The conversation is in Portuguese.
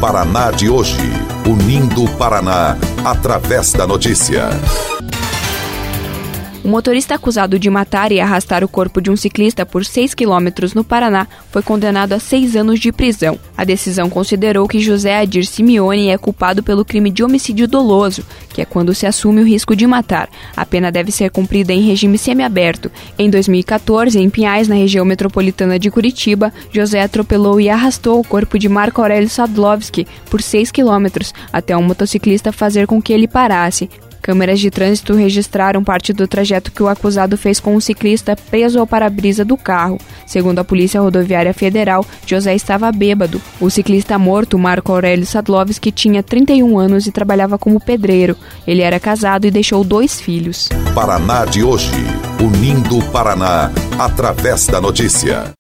Paraná de hoje, unindo o Paraná através da notícia. O motorista acusado de matar e arrastar o corpo de um ciclista por 6 quilômetros no Paraná foi condenado a 6 anos de prisão. A decisão considerou que José Adir Simeone é culpado pelo crime de homicídio doloso, que é quando se assume o risco de matar. A pena deve ser cumprida em regime semiaberto. Em 2014, em Pinhais, na região metropolitana de Curitiba, José atropelou e arrastou o corpo de Marco Aurélio Sadlovski por 6 quilômetros até um motociclista fazer com que ele parasse. Câmeras de trânsito registraram parte do trajeto que o acusado fez com o ciclista preso ao para-brisa do carro. Segundo a Polícia Rodoviária Federal, José estava bêbado. O ciclista morto, Marco Aurélio Sadlovski, tinha 31 anos e trabalhava como pedreiro. Ele era casado e deixou 2 filhos. Paraná de hoje, unindo o Paraná através da notícia.